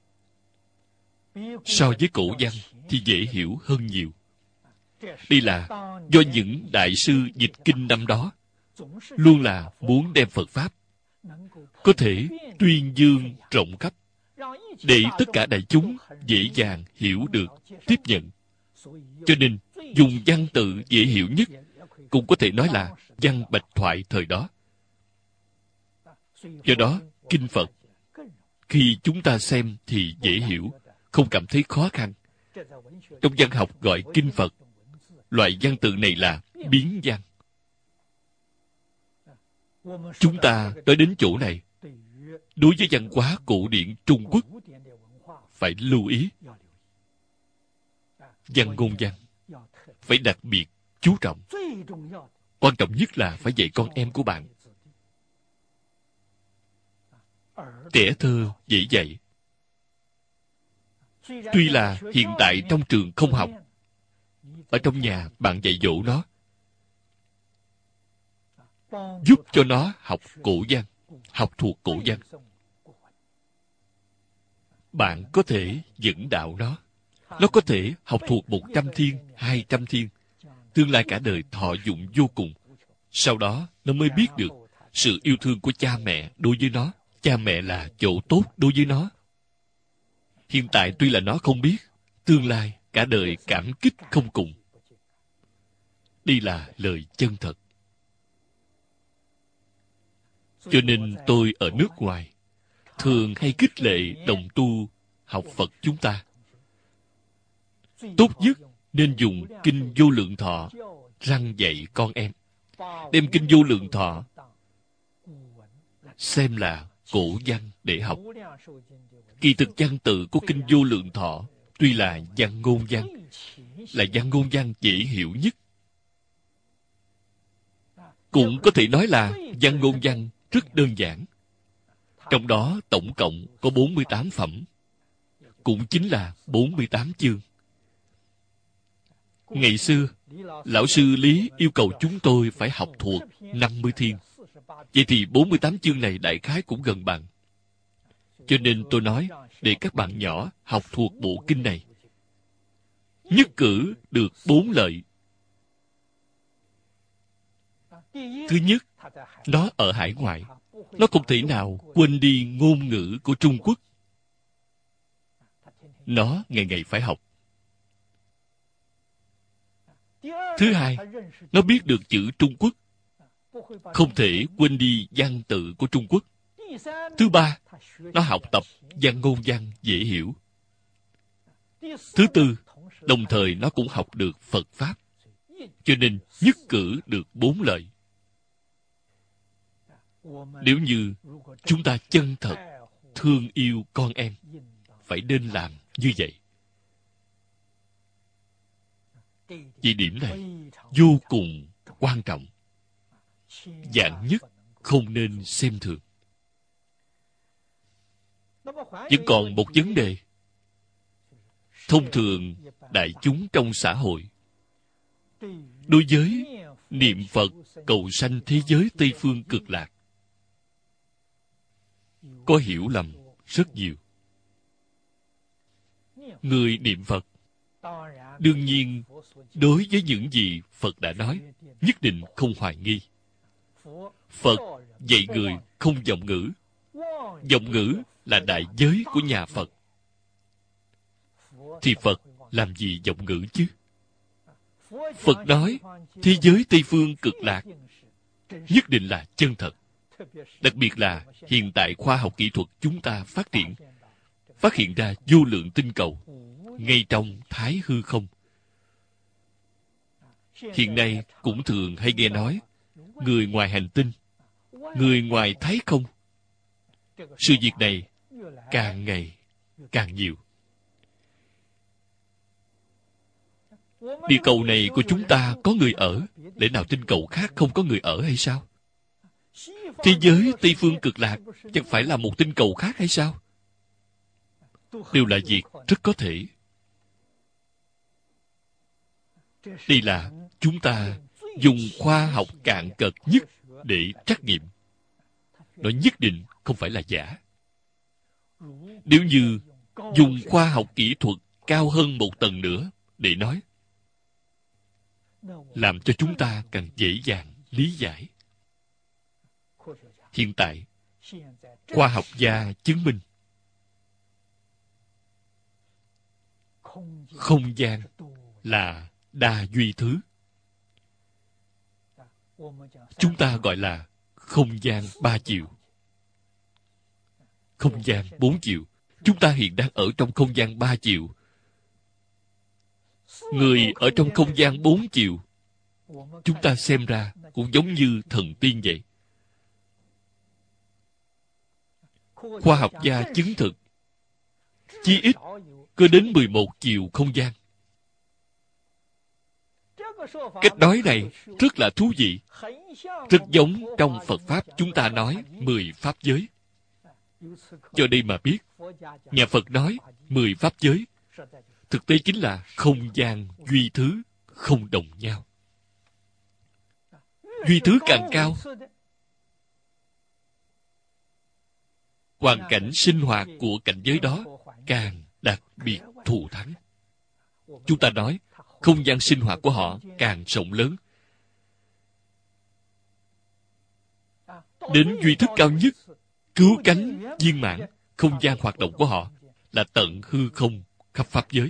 so với cổ văn thì dễ hiểu hơn nhiều. Đây là do những đại sư dịch kinh năm đó luôn là muốn đem Phật Pháp có thể tuyên dương rộng khắp, để tất cả đại chúng dễ dàng hiểu được, tiếp nhận. Cho nên dùng văn tự dễ hiểu nhất, cũng có thể nói là văn bạch thoại thời đó. Do đó, kinh Phật khi chúng ta xem thì dễ hiểu, không cảm thấy khó khăn. Trong văn học gọi kinh Phật, loại văn tự này là biến văn. Chúng ta tới đến chỗ này, đối với văn hóa cổ điển Trung Quốc phải lưu ý. Văn ngôn văn phải đặc biệt chú trọng. Quan trọng nhất là phải dạy con em của bạn. Trẻ thơ dễ dạy. Tuy là hiện tại trong trường không học, ở trong nhà bạn dạy dỗ nó, giúp cho nó học cổ văn, học thuộc cổ văn. Bạn có thể dẫn đạo nó. Nó có thể học thuộc một trăm thiên, hai trăm thiên. Tương lai cả đời thọ dụng vô cùng. Sau đó, nó mới biết được sự yêu thương của cha mẹ đối với nó. Cha mẹ là chỗ tốt đối với nó. Hiện tại tuy là nó không biết, tương lai cả đời cảm kích không cùng. Đây là lời chân thật. Cho nên tôi ở nước ngoài thường hay khích lệ đồng tu học Phật chúng ta. Tốt nhất nên dùng Kinh Vô Lượng Thọ răn dạy con em. Đem Kinh Vô Lượng Thọ xem là cổ văn để học. Kỳ thực văn tự của Kinh Vô Lượng Thọ tuy là văn ngôn văn, là văn ngôn văn dễ hiểu nhất. Cũng có thể nói là văn ngôn văn rất đơn giản. Trong đó tổng cộng có bốn mươi tám phẩm, cũng chính là bốn mươi tám chương. Ngày xưa, lão sư Lý yêu cầu chúng tôi phải học thuộc năm mươi thiên. Vậy thì bốn mươi tám chương này đại khái cũng gần bằng. Cho nên tôi nói, để các bạn nhỏ học thuộc bộ kinh này. Nhất cử được bốn lợi. Thứ nhất, nó ở hải ngoại. Nó không thể nào quên đi ngôn ngữ của Trung Quốc. Nó ngày ngày phải học. Thứ hai, nó biết được chữ Trung Quốc, không thể quên đi văn tự của Trung Quốc. Thứ ba, nó học tập văn ngôn văn dễ hiểu. Thứ tư, đồng thời nó cũng học được Phật Pháp. Cho nên nhất cử được bốn lợi. Nếu như chúng ta chân thật thương yêu con em, phải nên làm như vậy. Vì điểm này vô cùng quan trọng, vạn nhất không nên xem thường. Vẫn còn một vấn đề. Thông thường đại chúng trong xã hội đối với niệm Phật cầu sanh thế giới Tây Phương Cực Lạc có hiểu lầm rất nhiều. Người niệm Phật đương nhiên đối với những gì Phật đã nói nhất định không hoài nghi. Phật dạy người không vọng ngữ. Vọng ngữ là đại giới của nhà Phật. Thì Phật làm gì vọng ngữ chứ? Phật nói thế giới Tây Phương Cực Lạc nhất định là chân thật. Đặc biệt là hiện tại khoa học kỹ thuật chúng ta phát triển, phát hiện ra vô lượng tinh cầu ngay trong thái hư không. Hiện nay cũng thường hay nghe nói người ngoài hành tinh, người ngoài thái không. Sự việc này càng ngày càng nhiều. Địa cầu này của chúng ta có người ở, lẽ nào tinh cầu khác không có người ở hay sao? Thế giới Tây Phương Cực Lạc chẳng phải là một tinh cầu khác hay sao? đều là việc rất có thể. Đây là chúng ta dùng khoa học cạn cợt nhất để trắc nghiệm. Nó nhất định không phải là giả. Nếu như dùng khoa học kỹ thuật cao hơn một tầng nữa để nói, làm cho chúng ta càng dễ dàng lý giải. Hiện tại, khoa học gia chứng minh không gian là đa duy thứ. Chúng ta gọi là không gian ba chiều. Không gian bốn chiều. Chúng ta hiện đang ở trong không gian ba chiều. Người ở trong không gian bốn chiều, chúng ta xem ra cũng giống như thần tiên vậy. Khoa học gia chứng thực chí ít có đến mười một chiều không gian. Cách nói này rất là thú vị, rất giống trong Phật Pháp chúng ta nói mười Pháp giới. Do đây mà biết, nhà Phật nói mười Pháp giới, thực tế chính là không gian duy thứ không đồng nhau. Duy thứ càng cao, hoàn cảnh sinh hoạt của cảnh giới đó càng đặc biệt thù thắng. Chúng ta nói, không gian sinh hoạt của họ càng rộng lớn. Đến duy thức cao nhất, cứu cánh viên mãn, không gian hoạt động của họ là tận hư không khắp Pháp giới.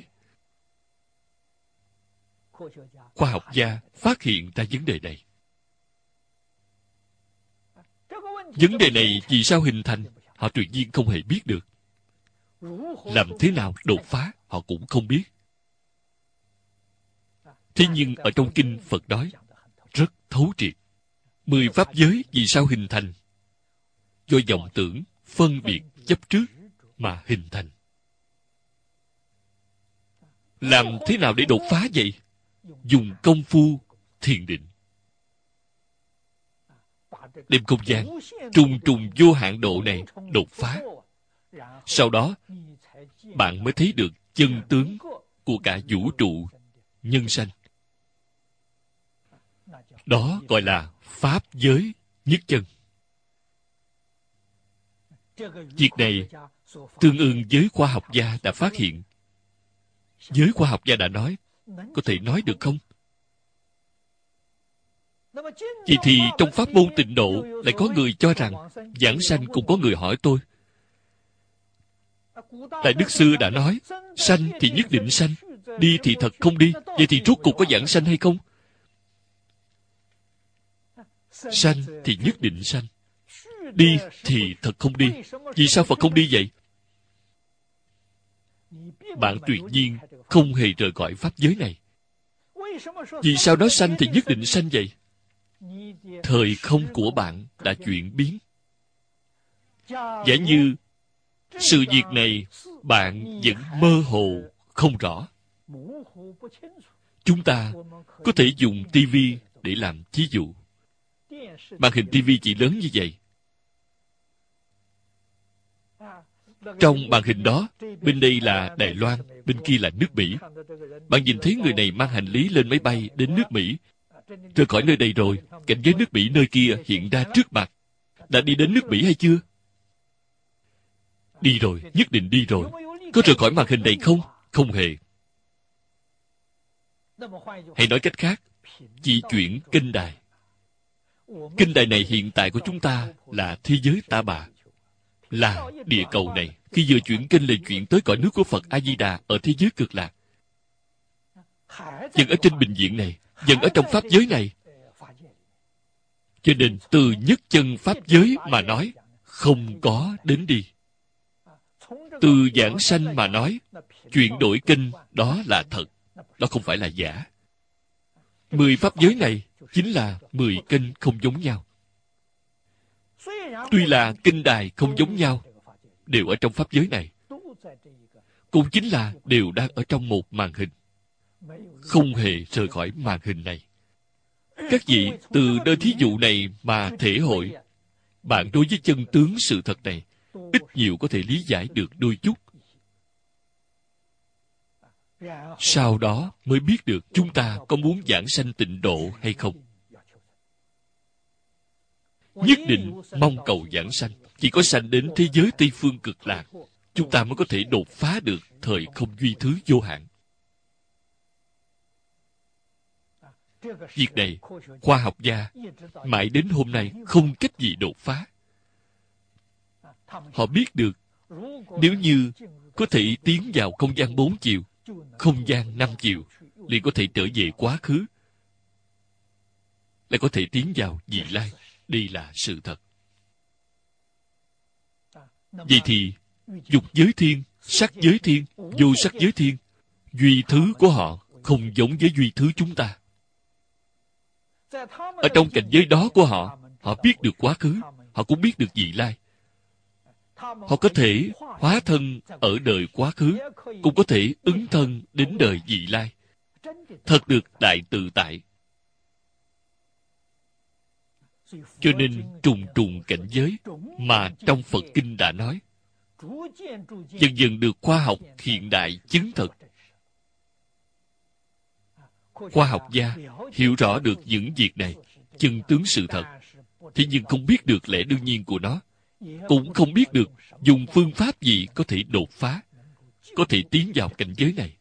Khoa học gia phát hiện ra vấn đề này. Vấn đề này vì sao hình thành, họ tuyệt nhiên không hề biết được. Làm thế nào đột phá, họ cũng không biết. Thế nhưng ở trong kinh Phật nói rất thấu triệt. Mười Pháp giới vì sao hình thành? Do vọng tưởng, phân biệt, chấp trước mà hình thành. Làm thế nào để đột phá vậy? Dùng công phu thiền định. Đem không gian trùng trùng vô hạn độ này đột phá. Sau đó, bạn mới thấy được chân tướng của cả vũ trụ nhân sanh. Đó gọi là Pháp giới nhất chân. Việc này tương ưng với khoa học gia đã phát hiện. Giới khoa học gia đã nói, có thể nói được không? Vậy thì trong pháp môn tịnh độ lại có người cho rằng giảng sanh cũng có người hỏi tôi. Đại Đức Sư đã nói, sanh thì nhất định sanh, đi thì thật không đi. Vậy thì rốt cuộc có giảng sanh hay không? Sanh thì nhất định sanh, đi thì thật không đi. Vì sao Phật không đi vậy? Bạn tuyệt nhiên không hề rời khỏi pháp giới này. Vì sao đó sanh thì nhất định sanh vậy? Thời không của bạn đã chuyển biến. Giả như sự việc này bạn vẫn mơ hồ không rõ. Chúng ta có thể dùng tivi để làm ví dụ. Màn hình tivi chỉ lớn như vậy. Trong màn hình đó, bên đây là Đài Loan, bên kia là nước Mỹ. Bạn nhìn thấy người này mang hành lý lên máy bay đến nước Mỹ. Rời khỏi nơi đây rồi, cảnh giới nước Mỹ nơi kia hiện ra trước mặt. Đã đi đến nước Mỹ hay chưa? Đi rồi, nhất định đi rồi. Có rời khỏi màn hình này không? Không hề. Hay nói cách khác, chỉ chuyển kênh đài. Kênh đài này hiện tại của chúng ta là thế giới Ta Bà, là địa cầu này. Khi vừa chuyển kênh là chuyển tới cõi nước của Phật A-di-đà ở thế giới cực lạc. Vẫn ở trên bình diện này, vẫn ở trong pháp giới này. Cho nên từ nhất chân pháp giới mà nói, không có đến đi. Từ giảng sanh mà nói, chuyển đổi kênh đó là thật, đó không phải là giả. Mười pháp giới này chính là mười kênh không giống nhau. Tuy là kênh đài không giống nhau, đều ở trong pháp giới này, cũng chính là đều đang ở trong một màn hình, không hề rời khỏi màn hình này. Các vị từ nơi thí dụ này mà thể hội, bạn đối với chân tướng sự thật này ít nhiều có thể lý giải được đôi chút. sau đó mới biết được chúng ta có muốn giảng sanh tịnh độ hay không. Nhất định mong cầu giảng sanh. Chỉ có sanh đến thế giới Tây Phương Cực Lạc, chúng ta mới có thể đột phá được thời không duy thứ vô hạn. Việc này, khoa học gia mãi đến hôm nay không cách gì đột phá. Họ biết được, nếu như có thể tiến vào không gian bốn chiều, không gian năm chiều, liền có thể trở về quá khứ, lại có thể tiến vào vị lai. Đây là sự thật. Vậy thì, dục giới thiên, sắc giới thiên, vô sắc giới thiên, duy thứ của họ không giống với duy thứ chúng ta. Ở trong cảnh giới đó của họ, họ biết được quá khứ, họ cũng biết được vị lai. Họ có thể hóa thân ở đời quá khứ, cũng có thể ứng thân đến đời vị lai. Thật được đại tự tại. Cho nên trùng trùng cảnh giới mà trong Phật Kinh đã nói, dần dần được khoa học hiện đại chứng thực. Khoa học gia hiểu rõ được những việc này, chân tướng sự thật, thế nhưng không biết được lẽ đương nhiên của nó, cũng không biết được dùng phương pháp gì có thể đột phá, có thể tiến vào cảnh giới này.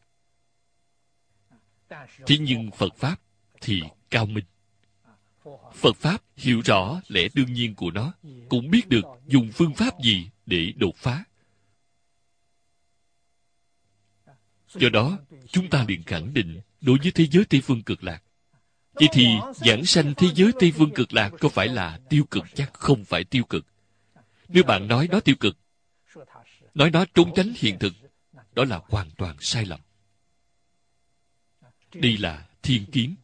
Thế nhưng Phật Pháp thì cao minh. Phật Pháp hiểu rõ lẽ đương nhiên của nó, cũng biết được dùng phương pháp gì để đột phá. Do đó, chúng ta liền khẳng định đối với thế giới Tây Phương Cực Lạc. Vậy thì, giảng sanh thế giới Tây Phương Cực Lạc có phải là tiêu cực chắc? Không phải tiêu cực. Nếu bạn nói nó tiêu cực, nói nó trốn tránh hiện thực, đó là hoàn toàn sai lầm. Đây là thiên kiến.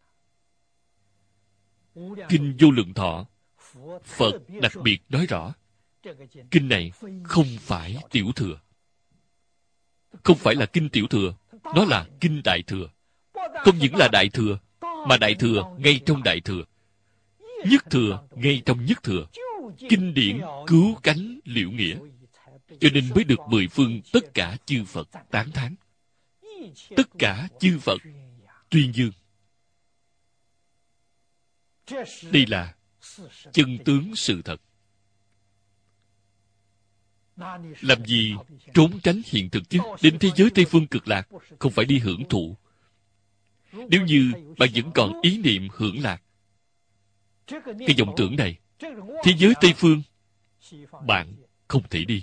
Kinh Vô Lượng Thọ, Phật đặc biệt nói rõ, kinh này không phải tiểu thừa. Không phải là kinh tiểu thừa, nó là kinh đại thừa. Không những là đại thừa, mà đại thừa ngay trong đại thừa, nhất thừa ngay trong nhất thừa. Kinh điển cứu cánh liễu nghĩa, cho nên mới được mười phương tất cả chư Phật tán thán, tất cả chư Phật tuyên dương. Đây là chân tướng sự thật. Làm gì trốn tránh hiện thực chứ? Đến thế giới Tây Phương Cực Lạc không phải đi hưởng thụ. Nếu như bạn vẫn còn ý niệm hưởng lạc, cái vọng tưởng này, thế giới Tây Phương bạn không thể đi.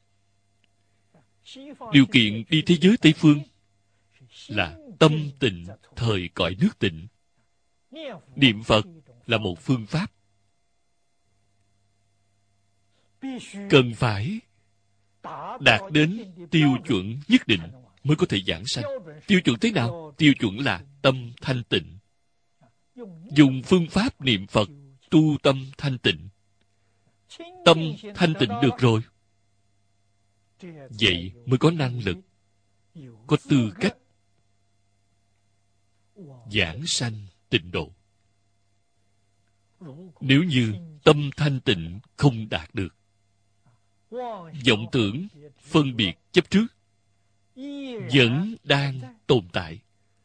Điều kiện đi thế giới Tây Phương là tâm tịnh thời cõi nước tịnh. Niệm Phật là một phương pháp. Cần phải đạt đến tiêu chuẩn nhất định mới có thể giảng sanh. Tiêu chuẩn thế nào? Tiêu chuẩn là tâm thanh tịnh. Dùng phương pháp niệm Phật tu tâm thanh tịnh. Tâm thanh tịnh được rồi, vậy mới có năng lực, có tư cách giảng sanh tịnh độ. Nếu như tâm thanh tịnh không đạt được, vọng tưởng, phân biệt, chấp trước vẫn đang tồn tại.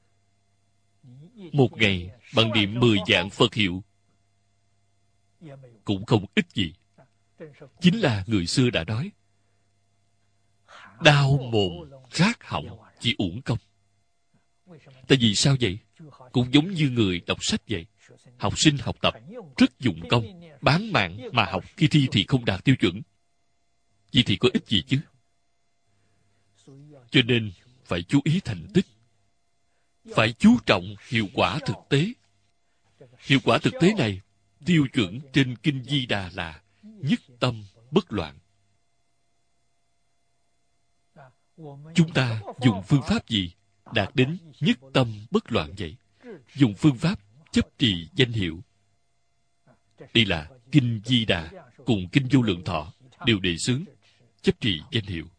Một ngày bằng niệm mười vạn Phật hiệu cũng không ích gì. Chính là người xưa đã nói, đau mồm rát họng chỉ uổng công. Tại vì sao vậy? Cũng giống như người đọc sách vậy. Học sinh học tập rất dụng công, bán mạng mà học, khi thi thì không đạt tiêu chuẩn. Vậy thì có ích gì chứ? Cho nên phải chú ý thành tích, phải chú trọng hiệu quả thực tế. Hiệu quả thực tế này, tiêu chuẩn trên Kinh Di Đà là nhất tâm bất loạn. Chúng ta dùng phương pháp gì đạt đến nhất tâm bất loạn vậy? Dùng phương pháp chấp trì danh hiệu. Đây là Kinh Di Đà cùng Kinh Vô Lượng Thọ đều đề xướng chấp trì danh hiệu.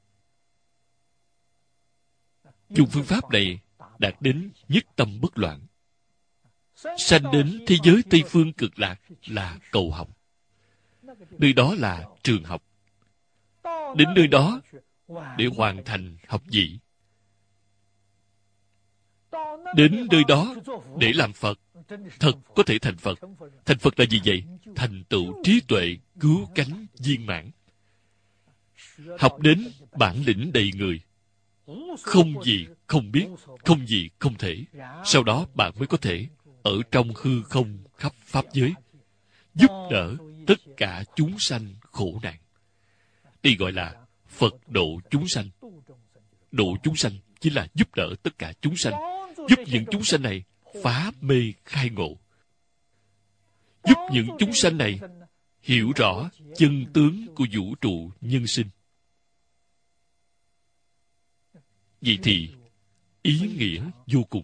Dùng phương pháp này đạt đến nhất tâm bất loạn. Sanh đến thế giới Tây Phương Cực Lạc là cầu học. Nơi đó là trường học. Đến nơi đó để hoàn thành học vị. Đến nơi đó để làm Phật, thật có thể thành Phật. Thành Phật là gì vậy? Thành tựu trí tuệ, cứu cánh viên mãn. Học đến bản lĩnh đầy người, không gì không biết, không gì không thể. Sau đó bạn mới có thể ở trong hư không khắp pháp giới giúp đỡ tất cả chúng sanh khổ nạn. Đây gọi là Phật độ chúng sanh. Độ chúng sanh chính là giúp đỡ tất cả chúng sanh, giúp những chúng sanh này phá mê khai ngộ, giúp những chúng sanh này hiểu rõ chân tướng của vũ trụ nhân sinh. Vậy thì ý nghĩa vô cùng.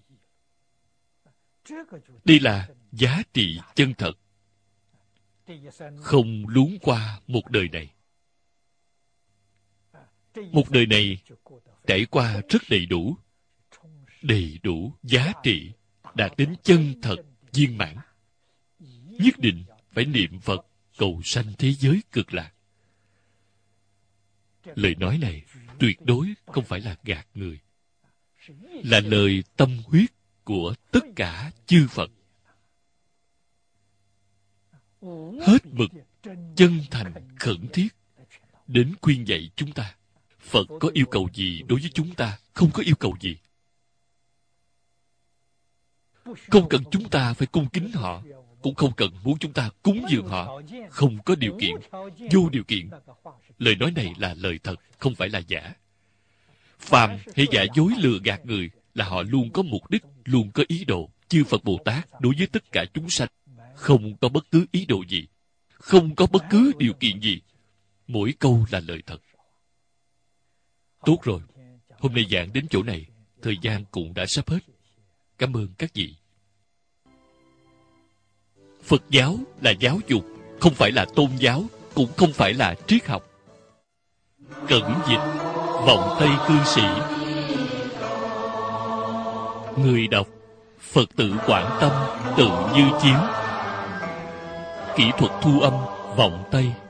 Đây là giá trị chân thật, không luống qua một đời này. Một đời này trải qua rất đầy đủ, đầy đủ giá trị, đạt đến chân thật viên mãn. Nhất định phải niệm Phật cầu sanh thế giới cực lạc. Lời nói này tuyệt đối không phải là gạt người, là lời tâm huyết của tất cả chư Phật. Hết mực, chân thành, khẩn thiết đến khuyên dạy chúng ta. Phật có yêu cầu gì đối với chúng ta? Không có yêu cầu gì. Không cần chúng ta phải cung kính họ, cũng không cần muốn chúng ta cúng dường họ. Không có điều kiện, vô điều kiện. Lời nói này là lời thật, không phải là giả. Phàm hay giả dối lừa gạt người là họ luôn có mục đích, luôn có ý đồ. Chư Phật Bồ Tát đối với tất cả chúng sanh không có bất cứ ý đồ gì, không có bất cứ điều kiện gì. Mỗi câu là lời thật. Tốt rồi, hôm nay giảng đến chỗ này, thời gian cũng đã sắp hết. Cảm ơn các vị. Phật giáo là giáo dục, không phải là tôn giáo, cũng không phải là triết học. Cẩn dịch, vọng tây cư sĩ. Người đọc, Phật tự quảng tâm, tự như chiếu. Kỹ thuật thu âm, vọng tây.